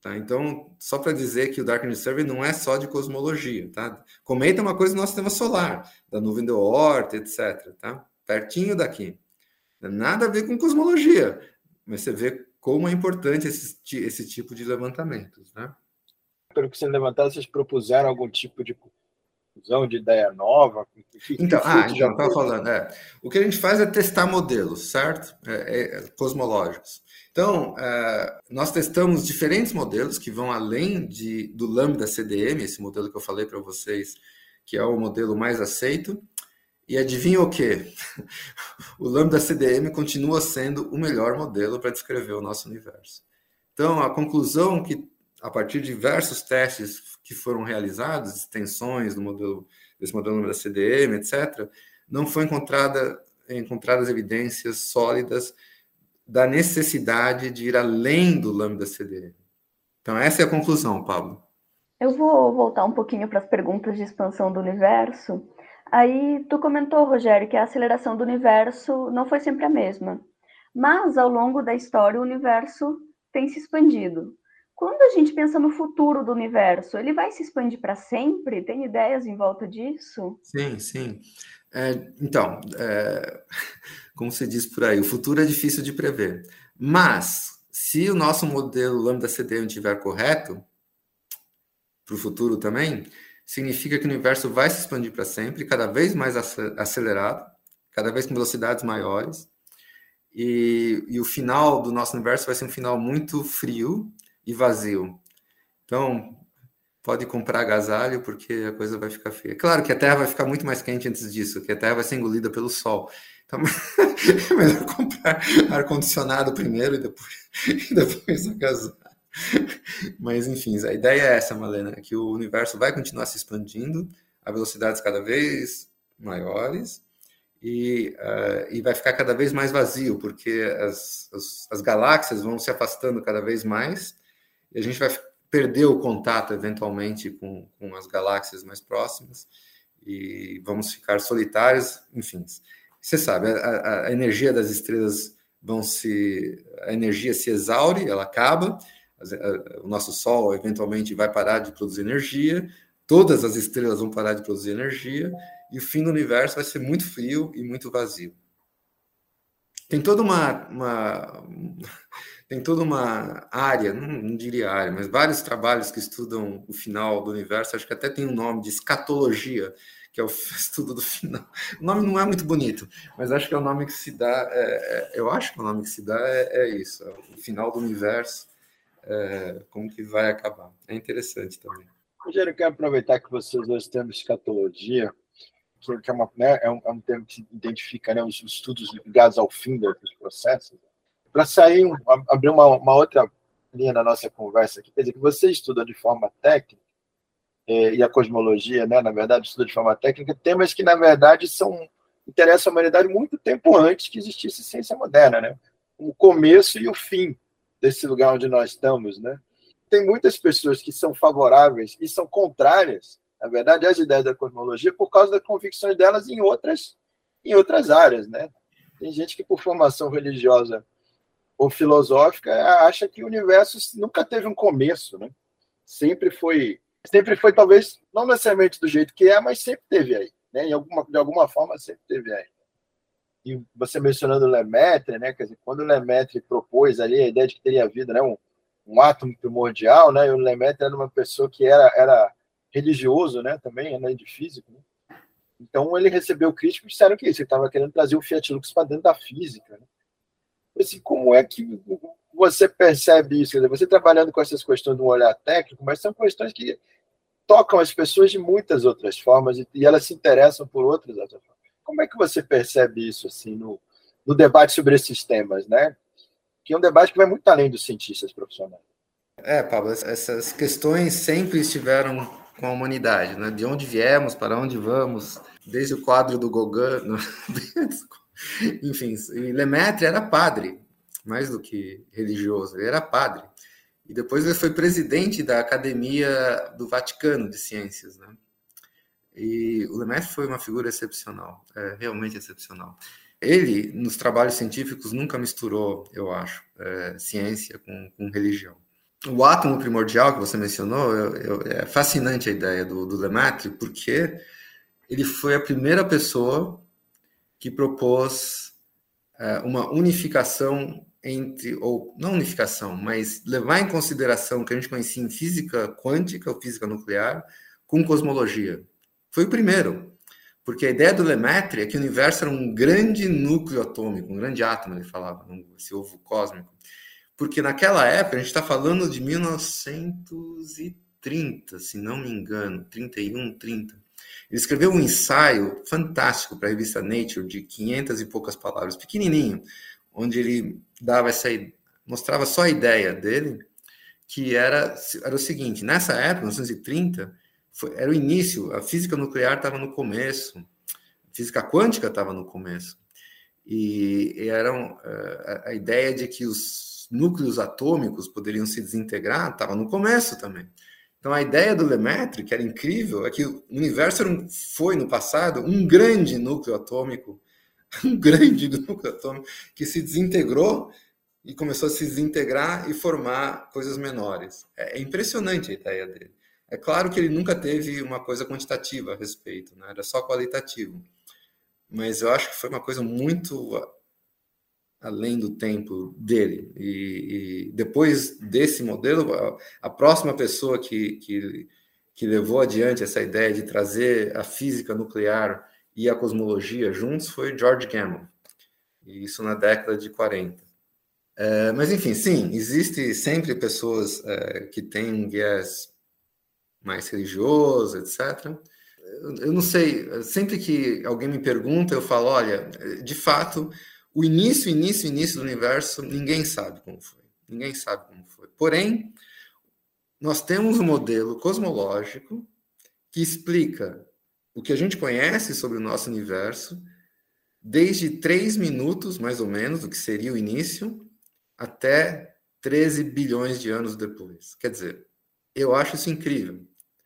Tá? Então, só para dizer que o Dark Energy Survey não é só de cosmologia. Tá? Cometa é uma coisa do nosso sistema solar, da nuvem de Oort, etc. Tá? Pertinho daqui. Nada a ver com cosmologia, mas você vê como é importante esse tipo de levantamentos. Né? Pelo que você levantaram, vocês propuseram algum tipo de conclusão, de ideia nova? Então, eu estava falando. O que a gente faz é testar modelos, certo? Cosmológicos. Então, nós testamos diferentes modelos que vão além do Lambda CDM, esse modelo que eu falei para vocês, que é o modelo mais aceito. E adivinha o quê? O Lambda CDM continua sendo o melhor modelo para descrever o nosso universo. Então, a conclusão que, a partir de diversos testes que foram realizados, extensões desse modelo Lambda CDM, etc., não foi encontradas evidências sólidas da necessidade de ir além do Lambda CDM. Então, essa é a conclusão, Pablo. Eu vou voltar um pouquinho para as perguntas de expansão do universo. Aí, tu comentou, Rogério, que a aceleração do universo não foi sempre a mesma. Mas, ao longo da história, o universo tem se expandido. Quando a gente pensa no futuro do universo, ele vai se expandir para sempre? Tem ideias em volta disso? Sim. Então, como se diz por aí, o futuro é difícil de prever. Mas, se o nosso modelo Lambda CDM estiver correto, para o futuro também, significa que o universo vai se expandir para sempre, cada vez mais acelerado, cada vez com velocidades maiores, e o final do nosso universo vai ser um final muito frio e vazio. Então, pode comprar agasalho, porque a coisa vai ficar feia. Claro que a Terra vai ficar muito mais quente antes disso, que a Terra vai ser engolida pelo Sol. Então, é melhor comprar ar-condicionado primeiro e depois agasalho. Mas, enfim, a ideia é essa, Malena, que o universo vai continuar se expandindo a velocidades cada vez maiores e vai ficar cada vez mais vazio, porque as galáxias vão se afastando cada vez mais e a gente vai perder o contato, eventualmente, com as galáxias mais próximas e vamos ficar solitários, enfim. Você sabe, a energia das estrelas a energia se exaure, ela acaba, o nosso Sol eventualmente vai parar de produzir energia, todas as estrelas vão parar de produzir energia, e o fim do universo vai ser muito frio e muito vazio. Tem toda uma área, não diria área, mas vários trabalhos que estudam o final do universo, acho que até tem um nome de escatologia, que é o estudo do final. O nome não é muito bonito, mas acho que é o nome que se dá, eu acho que o nome que se dá é isso, o final do universo, como que vai acabar. É interessante também. Rogério, eu quero aproveitar que você usou esse termo escatologia, que é um termo que identifica, né, os estudos ligados ao fim dos processos. Para abrir uma outra linha na nossa conversa aqui, quer dizer que você estuda de forma técnica, e a cosmologia, né, na verdade, estuda de forma técnica, temas que, na verdade, interessam a humanidade muito tempo antes que existisse ciência moderna, né? O começo e o fim desse lugar onde nós estamos, né? Tem muitas pessoas que são favoráveis e são contrárias, na verdade, às ideias da cosmologia por causa das convicções delas em outras áreas, né? Tem gente que, por formação religiosa ou filosófica, acha que o universo nunca teve um começo, né? Sempre foi, talvez, não necessariamente do jeito que é, mas sempre teve aí, né? De alguma forma, sempre teve aí. E você mencionando Lemaitre, né? Quer dizer, quando o Lemaitre propôs ali a ideia de que teria vida, né? Um átomo primordial, né? E o Lemaitre era uma pessoa que era religioso, né? Também, além de físico, né? Então, ele recebeu críticos que disseram que isso, ele estava querendo trazer o Fiat Lux para dentro da física, né? Assim, como é que você percebe isso? Quer dizer, você trabalhando com essas questões de um olhar técnico, mas são questões que tocam as pessoas de muitas outras formas e elas se interessam por outras formas. Como é que você percebe isso assim no debate sobre esses temas, né? Que é um debate que vai muito além dos cientistas profissionais. Pablo, essas questões sempre estiveram com a humanidade, né? De onde viemos, para onde vamos, desde o quadro do Gauguin, enfim, e Lemaitre era padre, mais do que religioso, ele era padre. E depois ele foi presidente da Academia do Vaticano de Ciências, né? E o Lemaitre foi uma figura excepcional, realmente excepcional. Ele, nos trabalhos científicos, nunca misturou, eu acho, ciência com religião. o átomo primordial que você mencionou, é fascinante a ideia do Lemaitre, porque ele foi a primeira pessoa que propôs uma unificação entre, ou não unificação, mas levar em consideração o que a gente conhecia em física quântica ou física nuclear com cosmologia. Foi o primeiro, porque a ideia do Lemaitre é que o universo era um grande núcleo atômico, um grande átomo, ele falava, esse ovo cósmico. Porque naquela época, a gente está falando de 1930, se não me engano, 31, 30. Ele escreveu um ensaio fantástico para a revista Nature, de 500 e poucas palavras, pequenininho, onde ele mostrava só a ideia dele, que era o seguinte: nessa época, 1930, era o início, a física nuclear estava no começo, a física quântica estava no começo, e era a ideia de que os núcleos atômicos poderiam se desintegrar estava no começo também. Então, a ideia do Lemaitre, que era incrível, é que o universo foi, no passado, um grande núcleo atômico que se desintegrou e começou a se desintegrar e formar coisas menores. É impressionante a ideia dele. É claro que ele nunca teve uma coisa quantitativa a respeito, né? Era só qualitativo. Mas eu acho que foi uma coisa muito além do tempo dele. E depois desse modelo, a próxima pessoa que levou adiante essa ideia de trazer a física nuclear e a cosmologia juntos foi George Gamow, e isso na década de 40. Mas, enfim, sim, existe sempre pessoas que têm um viés mais religioso, etc. Eu não sei, sempre que alguém me pergunta, eu falo, olha, de fato, o início do universo, ninguém sabe como foi. Ninguém sabe como foi. Porém, nós temos um modelo cosmológico que explica o que a gente conhece sobre o nosso universo desde 3 minutos, mais ou menos, do que seria o início, até 13 bilhões de anos depois. Quer dizer, eu acho isso incrível.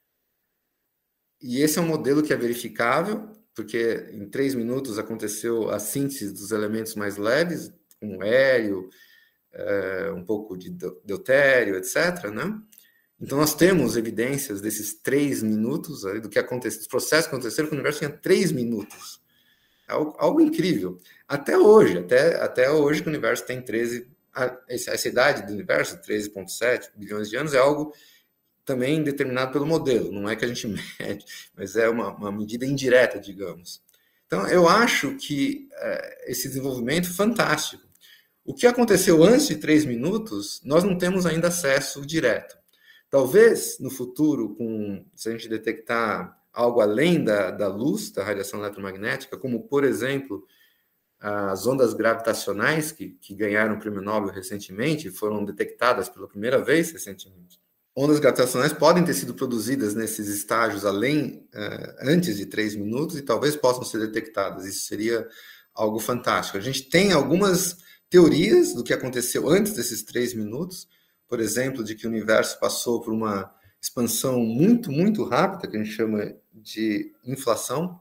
E esse é um modelo que é verificável, porque em 3 minutos aconteceu a síntese dos elementos mais leves, como hélio, um pouco de deutério, etc., né? Então, nós temos evidências desses 3 minutos, do que aconteceu, dos processos que aconteceram, que o universo tinha 3 minutos. Algo incrível. Até hoje que o universo tem 13... Essa idade do universo, 13,7 bilhões de anos, é algo também determinado pelo modelo. Não é que a gente mede, mas é uma medida indireta, digamos. Então, eu acho que esse desenvolvimento fantástico. O que aconteceu antes de 3 minutos, nós não temos ainda acesso direto. Talvez, no futuro, se a gente detectar algo além da luz, da radiação eletromagnética, como, por exemplo, as ondas gravitacionais, que ganharam o Prêmio Nobel recentemente, foram detectadas pela primeira vez recentemente. Ondas gravitacionais podem ter sido produzidas nesses estágios antes de 3 minutos e talvez possam ser detectadas. Isso seria algo fantástico. A gente tem algumas teorias do que aconteceu antes desses 3 minutos, por exemplo, de que o universo passou por uma expansão muito, muito rápida, que a gente chama de inflação,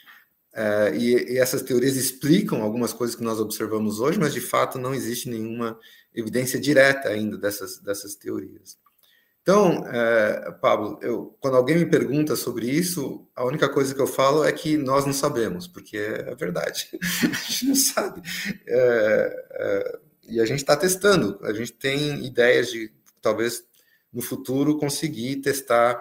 e essas teorias explicam algumas coisas que nós observamos hoje, mas de fato não existe nenhuma evidência direta ainda dessas teorias. Então, Pablo, quando alguém me pergunta sobre isso, a única coisa que eu falo é que nós não sabemos, porque é verdade, a gente não sabe. E a gente está testando, a gente tem ideias de, talvez, no futuro, conseguir testar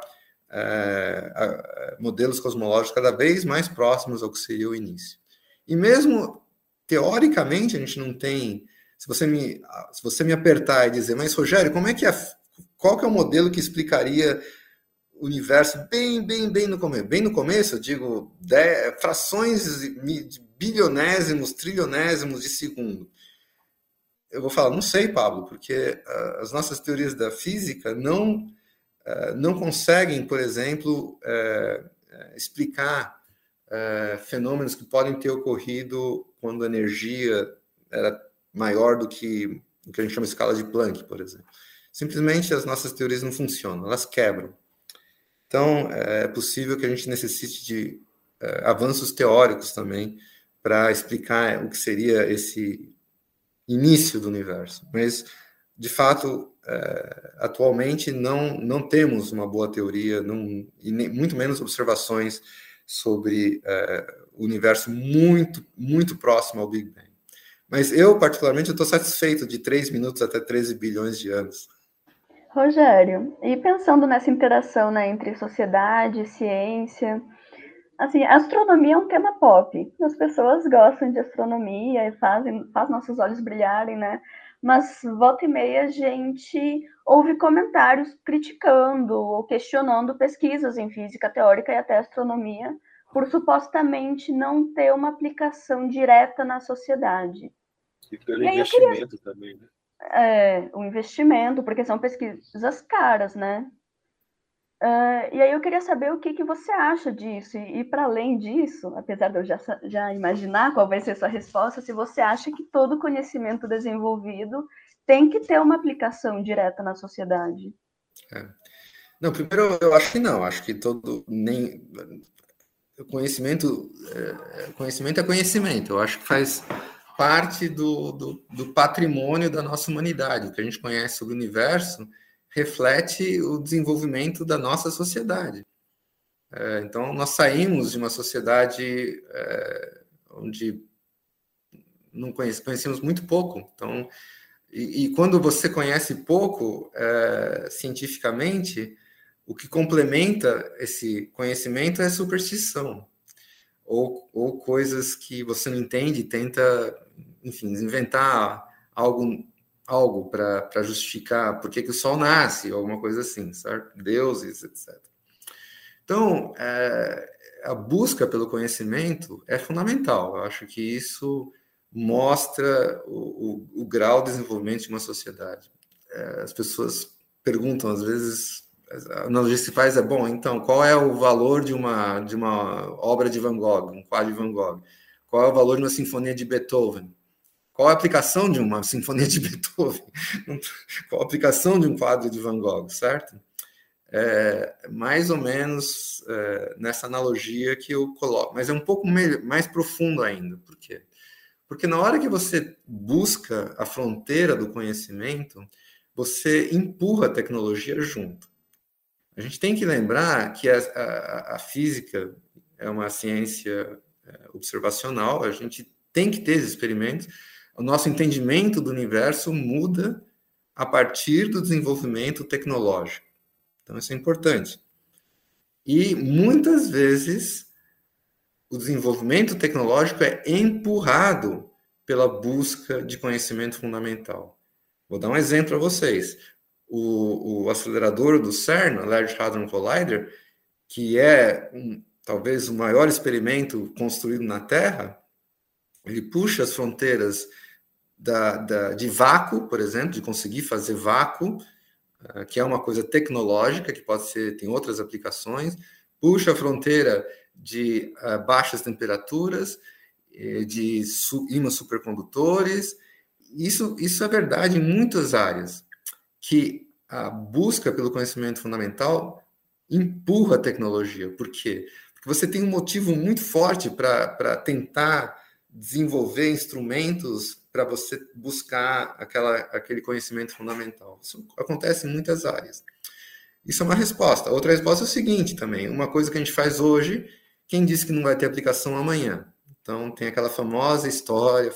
modelos cosmológicos cada vez mais próximos ao que seria o início. E mesmo, teoricamente, a gente não tem... Se você me apertar e dizer, mas, Rogério, qual que é o modelo que explicaria o universo bem no começo? Bem no começo, eu digo, frações de bilionésimos, trilionésimos de segundo. Eu vou falar, não sei, Pablo, porque as nossas teorias da física não conseguem, por exemplo, explicar fenômenos que podem ter ocorrido quando a energia era maior do que o que a gente chama de escala de Planck, por exemplo. Simplesmente as nossas teorias não funcionam, elas quebram. Então, é possível que a gente necessite de avanços teóricos também para explicar o que seria esse início do universo. Mas de fato, atualmente não temos uma boa teoria, e muito menos observações sobre o universo muito, muito próximo ao Big Bang. Mas eu, particularmente, estou satisfeito de 3 minutos até 13 bilhões de anos. Rogério, e pensando nessa interação, né, entre sociedade e ciência, assim, a astronomia é um tema pop. As pessoas gostam de astronomia e faz nossos olhos brilharem, né? Mas volta e meia a gente ouve comentários criticando ou questionando pesquisas em física teórica e até astronomia por supostamente não ter uma aplicação direta na sociedade. E pelo investimento também, né? O investimento, porque são pesquisas caras, né? E aí eu queria saber o que você acha disso. E para além disso, apesar de eu já imaginar qual vai ser a sua resposta, se você acha que todo conhecimento desenvolvido tem que ter uma aplicação direta na sociedade. Não, primeiro eu acho que não. Acho que conhecimento é conhecimento. Eu acho que faz parte do patrimônio da nossa humanidade. O que a gente conhece sobre o universo reflete o desenvolvimento da nossa sociedade. Então, nós saímos de uma sociedade onde não conhecemos muito pouco. Então, e quando você conhece pouco cientificamente, o que complementa esse conhecimento é superstição. Ou coisas que você não entende e tenta, enfim, inventar algo para justificar por que o Sol nasce, ou alguma coisa assim, certo? Deuses, etc. Então, a busca pelo conhecimento é fundamental. Eu acho que isso mostra o grau de desenvolvimento de uma sociedade. As pessoas perguntam, às vezes, a analogia que se faz bom, então, qual é o valor de uma obra de Van Gogh, um quadro de Van Gogh? Qual é o valor de uma sinfonia de Beethoven? Qual a aplicação de uma sinfonia de Beethoven? Qual a aplicação de um quadro de Van Gogh, certo? Mais ou menos nessa analogia que eu coloco, mas é um pouco mais profundo ainda. Por quê? Porque na hora que você busca a fronteira do conhecimento, você empurra a tecnologia junto. A gente tem que lembrar que a física é uma ciência observacional, a gente tem que ter experimentos. O nosso entendimento do universo muda a partir do desenvolvimento tecnológico. Então, isso é importante. E, muitas vezes, o desenvolvimento tecnológico é empurrado pela busca de conhecimento fundamental. Vou dar um exemplo para vocês. O acelerador do CERN, o Large Hadron Collider, que é talvez o maior experimento construído na Terra, ele puxa as fronteiras de vácuo, por exemplo, de conseguir fazer vácuo, que é uma coisa tecnológica, que tem outras aplicações, puxa a fronteira de baixas temperaturas, de ímãs supercondutores. Isso é verdade em muitas áreas, que a busca pelo conhecimento fundamental empurra a tecnologia. Por quê? Porque você tem um motivo muito forte para tentar desenvolver instrumentos para você buscar aquele conhecimento fundamental. Isso acontece em muitas áreas. Isso é uma resposta. Outra resposta é o seguinte também, uma coisa que a gente faz hoje, quem disse que não vai ter aplicação amanhã? Então, tem aquela famosa história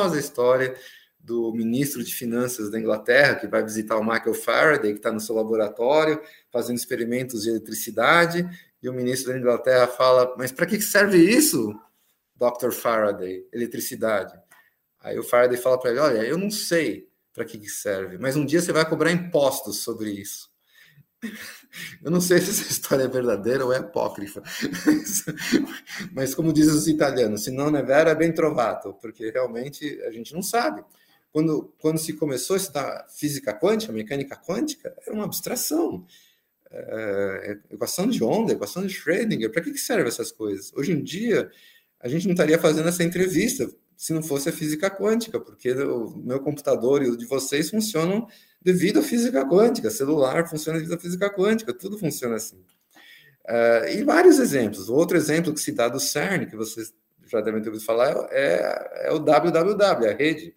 do ministro de Finanças da Inglaterra, que vai visitar o Michael Faraday, que está no seu laboratório, fazendo experimentos de eletricidade, e o ministro da Inglaterra fala, mas para que serve isso, Dr. Faraday, eletricidade? Aí o Faraday fala para ele, olha, eu não sei para que serve, mas um dia você vai cobrar impostos sobre isso. Eu não sei se essa história é verdadeira ou é apócrifa, mas como dizem os italianos, se não é vero é ben trovato, porque realmente a gente não sabe. Quando se começou a estudar física quântica, mecânica quântica, era uma abstração. Equação de onda, equação de Schrödinger, para que servem essas coisas? Hoje em dia, a gente não estaria fazendo essa entrevista se não fosse a física quântica, porque o meu computador e o de vocês funcionam devido à física quântica, celular funciona devido à física quântica, tudo funciona assim. E vários exemplos. Outro exemplo que se dá do CERN, que vocês já devem ter ouvido falar, é o WWW, a rede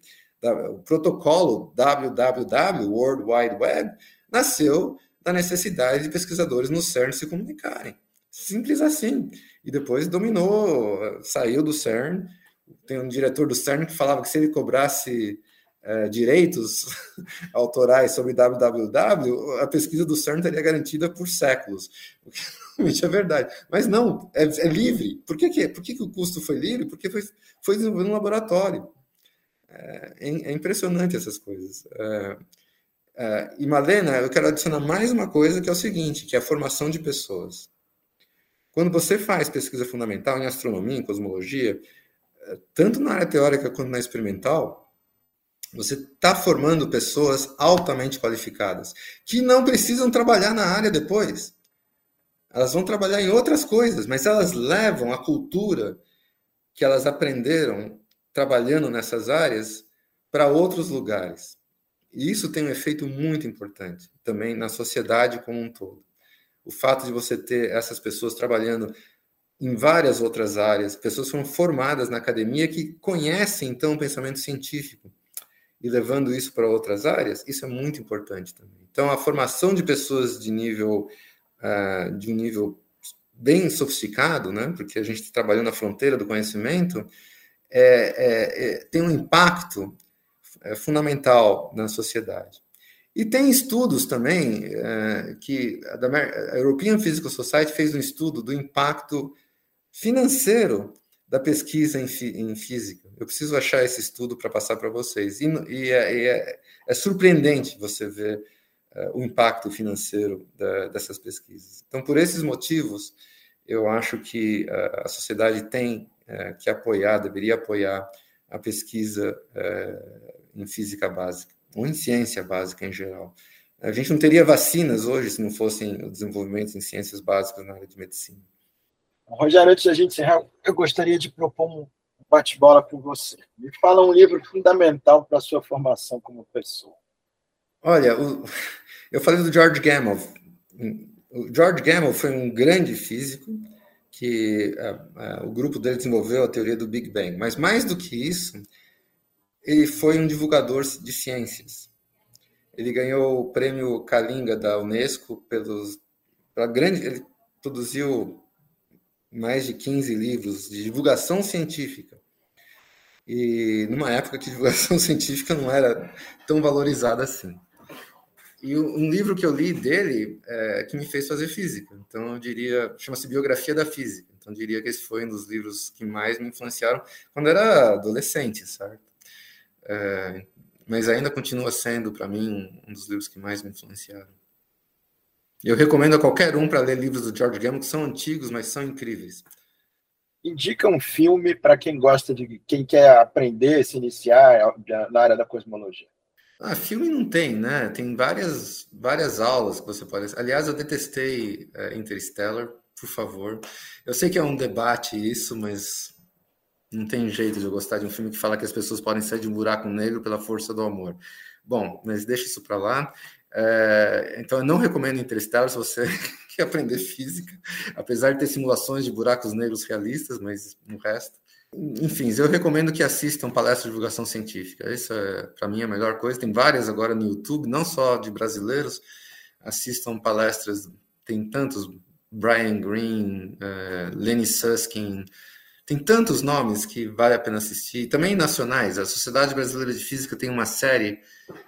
o protocolo WWW, World Wide Web, nasceu da necessidade de pesquisadores no CERN se comunicarem. Simples assim. E depois dominou, saiu do CERN. Tem um diretor do CERN que falava que se ele cobrasse direitos autorais sobre WWW, a pesquisa do CERN estaria garantida por séculos. O que realmente é verdade. Mas não, é livre. Por que o custo foi livre? Porque foi desenvolvido no laboratório. É impressionante essas coisas. E, Malena, eu quero adicionar mais uma coisa, que é o seguinte, que é a formação de pessoas. Quando você faz pesquisa fundamental em astronomia, em cosmologia, tanto na área teórica quanto na experimental, você está formando pessoas altamente qualificadas, que não precisam trabalhar na área depois. Elas vão trabalhar em outras coisas, mas elas levam a cultura que elas aprenderam trabalhando nessas áreas para outros lugares. E isso tem um efeito muito importante também na sociedade como um todo. O fato de você ter essas pessoas trabalhando em várias outras áreas, pessoas que foram formadas na academia que conhecem, então, o pensamento científico e levando isso para outras áreas, isso é muito importante também. Então, a formação de pessoas de um nível bem sofisticado, né? Porque a gente está trabalhando na fronteira do conhecimento, tem um impacto fundamental na sociedade. E tem estudos também que a European Physical Society fez um estudo do impacto financeiro da pesquisa em física. Eu preciso achar esse estudo para passar para vocês. É surpreendente você ver o impacto financeiro dessas pesquisas. Então, por esses motivos, eu acho que a sociedade tem que apoiar, deveria apoiar a pesquisa em física básica, ou em ciência básica em geral. A gente não teria vacinas hoje se não fossem o desenvolvimento em ciências básicas na área de medicina. Rogério, antes da gente encerrar, eu gostaria de propor um bate-bola com você. Me fala um livro fundamental para a sua formação como pessoa. Olha, eu falei do George Gamow. O George Gamow foi um grande físico que o grupo dele desenvolveu a teoria do Big Bang. Mas mais do que isso, ele foi um divulgador de ciências. Ele ganhou o prêmio Kalinga da Unesco ele produziu mais de 15 livros de divulgação científica. E numa época que divulgação científica não era tão valorizada assim. E um livro que eu li dele que me fez fazer física. Então, eu diria, chama-se Biografia da Física. Então, eu diria que esse foi um dos livros que mais me influenciaram quando eu era adolescente, certo? Mas ainda continua sendo, para mim, um dos livros que mais me influenciaram. Eu recomendo a qualquer um para ler livros do George Gamow, que são antigos, mas são incríveis. Indica um filme para quem quer aprender, se iniciar na área da cosmologia. Filme não tem, né? Tem várias aulas que você pode... Aliás, eu detestei Interstellar, por favor. Eu sei que é um debate isso, mas não tem jeito de eu gostar de um filme que fala que as pessoas podem sair de um buraco negro pela força do amor. Bom, mas deixa isso para lá. Então, eu não recomendo Interstellar se você quer aprender física, apesar de ter simulações de buracos negros realistas, mas no resto... Enfim, eu recomendo que assistam palestras de divulgação científica. Isso é, para mim, a melhor coisa. Tem várias agora no YouTube, não só de brasileiros. Assistam palestras, tem tantos, Brian Greene, Lenny Susskind, tem tantos nomes que vale a pena assistir. Também nacionais. A Sociedade Brasileira de Física tem uma série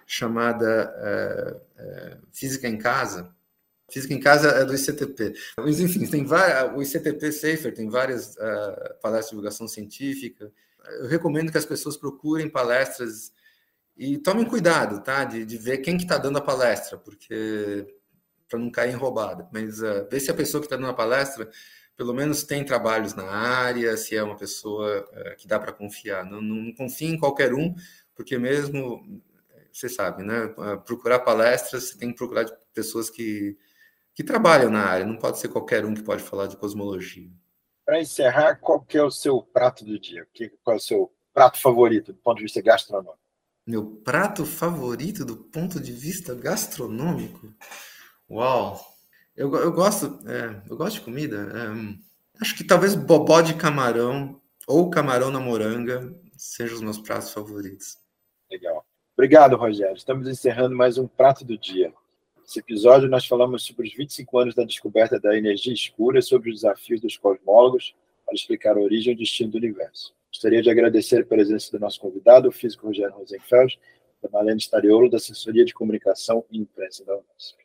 chamada Física em Casa. Física em Casa é do ICTP. Mas, enfim, o ICTP Safer tem várias palestras de divulgação científica. Eu recomendo que as pessoas procurem palestras e tomem cuidado, tá? De ver quem que está dando a palestra, porque para não cair em roubada. Mas ver se a pessoa que está dando a palestra pelo menos tem trabalhos na área, se é uma pessoa que dá para confiar. Não confie em qualquer um, porque mesmo, você sabe, né? Procurar palestras, você tem que procurar de pessoas que trabalham na área, não pode ser qualquer um que pode falar de cosmologia. Para encerrar, qual que é o seu prato do dia? Qual é o seu prato favorito do ponto de vista gastronômico? Meu prato favorito do ponto de vista gastronômico? Uau! Eu gosto de comida. Acho que talvez bobó de camarão ou camarão na moranga sejam os meus pratos favoritos. Legal. Obrigado, Rogério. Estamos encerrando mais um Prato do Dia. Nesse episódio, nós falamos sobre os 25 anos da descoberta da energia escura e sobre os desafios dos cosmólogos para explicar a origem e o destino do universo. Gostaria de agradecer a presença do nosso convidado, o físico Rogério Rosenfeld, da Marlene Stariolo, da Assessoria de Comunicação e Imprensa da Unesp.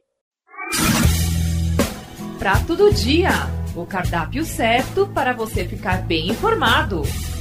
Prato do Dia, o cardápio certo para você ficar bem informado.